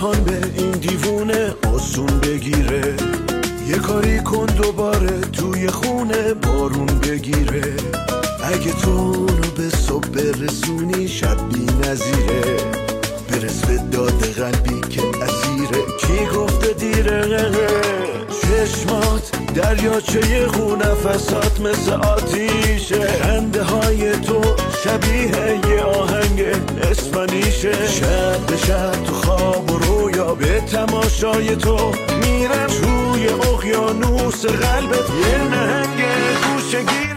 جهان به این دیوونه آسون بگیره، یه کاری کن دوباره توی خونه بارون بگیره. اگه تو اونو به صبح برسونی شب بی نظیره، برس به داد قلبی که اسیره. کی گفته دیره؟ چشمات دریاچه خون، نفسات مثل آتیشه، خنده های تو شبیه یه آهنگ اسپانیشه. شب به شب تو خواب و رویا به تماشای تو میرم، توی اقیانوس قلبت یه نهنگ گوشگیر.